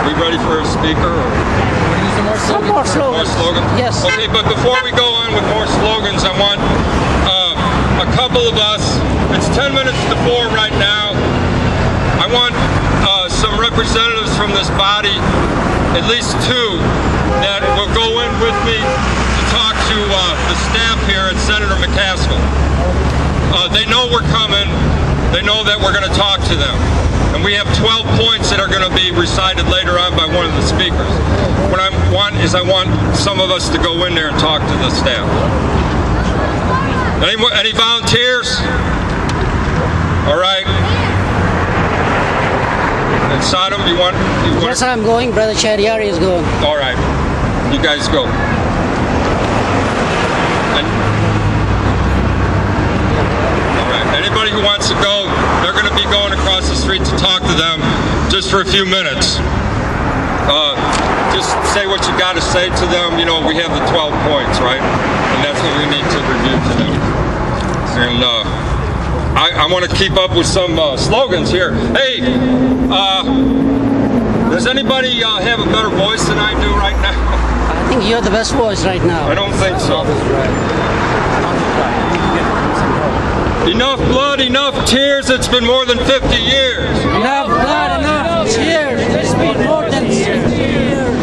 We ready for a speaker? Or? Some more slogans. More slogans? Yes. Okay, but before we go on with more slogans, I want a couple of us, it's 10 minutes to 4 right now. I want some representatives from this body, at least 2, that will go in with me to talk to the staff here at Senator McCaskill. They know we're coming. They know that we're going to talk to them. And we have 12 points that are going to be recited later on by one of the speakers. What I want is I want some of us to go in there and talk to the staff. Any volunteers? All right. And Sodom, you want? Yes, I'm going. Brother Chadiari is going. All right. You guys go. Anybody who wants to go, they're going to be going across the street to talk to them just for a few minutes. Just say what you got to say to them. You know, we have the 12 points, right? And that's what we need to review to them. And I want to keep up with some slogans here. Hey, does anybody have a better voice than I do right now? I think you're the best voice right now. I don't think so. Enough blood, enough tears, it's been more than 50 years. Enough blood, enough tears, it's been more than 60 years.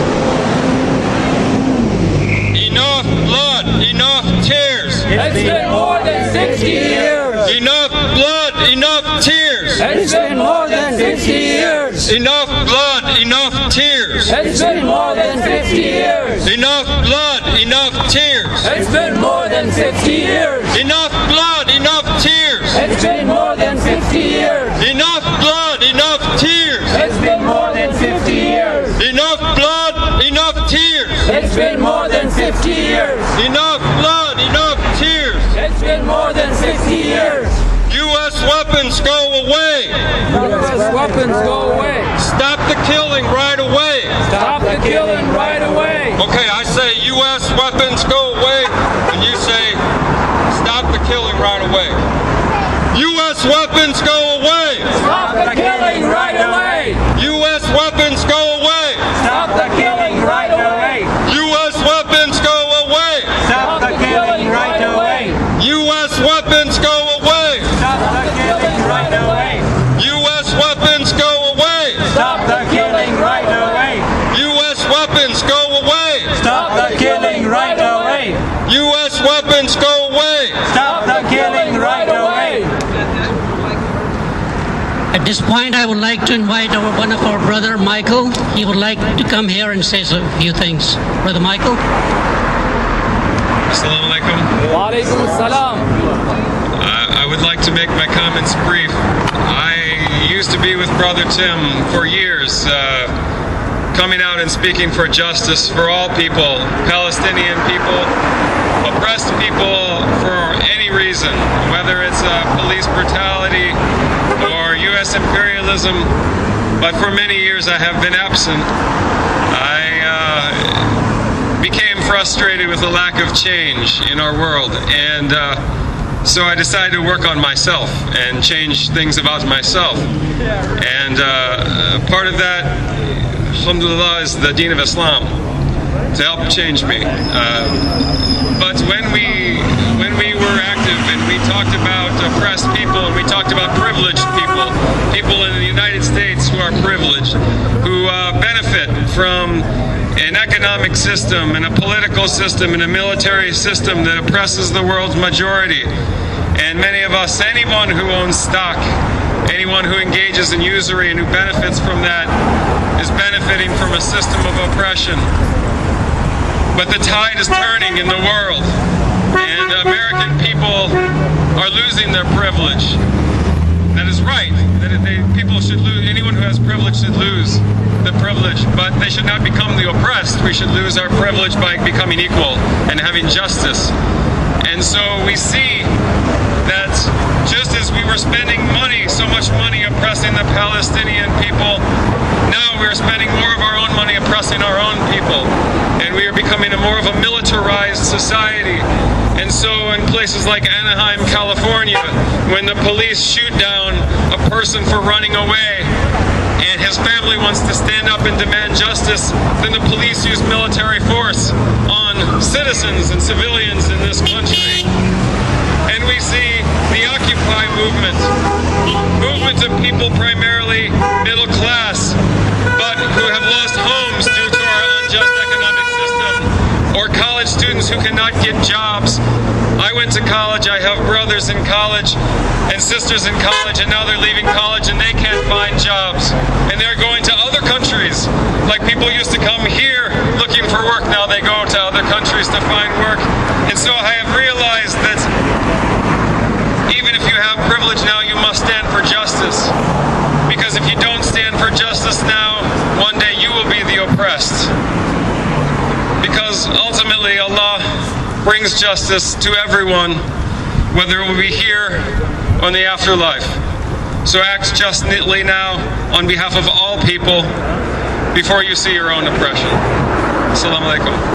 Enough blood, enough tears. It's been more than 60 years. Enough blood, enough tears. It's been more than 50 years. Enough blood, enough tears. It's been more than 50 years. Enough blood, enough tears. It's been more than 50 years. Enough blood, enough tears. It's been more than 50 years. Enough blood, enough tears. It's been more than 50 years. Enough blood, enough tears. It's been more than 50 years. Enough blood, enough tears. It's been more than 50 years. U.S. weapons go away. U.S. weapons go away. Stop the killing right away. Stop the killing right away. Okay, I say U.S. weapons go away, and you say stop the killing right away. U.S. weapons go away. Stop the killing right away. U.S. weapons go away. Stop the killing right away. U.S. weapons go away. Stop the killing right away. U.S. weapons go away. Stop the killing right away. U.S. weapons go away. Stop the killing right away. U.S. weapons go away. Stop the killing right away. U.S. weapons go away. Stop the killing right away. At this point, I would like to invite one of our brother, Michael. He would like to come here and say a few things. Brother Michael. Assalamu alaikum. Wa alaikum assalam. I would like to make my comments brief. I used to be with Brother Tim for years, coming out and speaking for justice for all people, Palestinian people, oppressed people for any reason, whether it's police brutality or U.S. imperialism. But for many years I have been absent. I became frustrated with the lack of change in our world, and so I decided to work on myself and change things about myself. And part of that, alhamdulillah, is the Deen of Islam to help change me. But when we were active and we talked about oppressed people and we talked about privileged people, people in the United States who are privileged, who benefit from an economic system and a political system and a military system that oppresses the world's majority. And many of us, anyone who owns stock, anyone who engages in usury and who benefits from that, is benefiting from a system of oppression. But the tide is turning in the world, and American people are losing their privilege. That is right. People should lose. Anyone who has privilege should lose the privilege, but they should not become the oppressed. We should lose our privilege by becoming equal and having justice. And so we see that just as we were spending money, so much money oppressing the Palestinian people, now we're spending more of our own money oppressing our own people. And we are becoming more of a militarized society. And so in places like Anaheim, California, when the police shoot down a person for running away, and his family wants to stand up and demand justice, then the police use military force on citizens and civilians in this country. And we see the Occupy movement of people primarily middle class, but who have lost homes due to our unjust economic system, or college students who cannot get jobs. I went to college, I have brothers in college and sisters in college, and now they're leaving college and they can't find jobs. And they're going to other countries. Like people used to come here looking for work, now they go to other countries to find work. And so I have realized that even if you have privilege now, you must stand for justice. Because if you don't stand for justice now, one day you will be the oppressed. Because ultimately Allah brings justice to everyone, whether it will be here or in the afterlife. So act justly now on behalf of all people before you see your own oppression. Assalamu alaikum.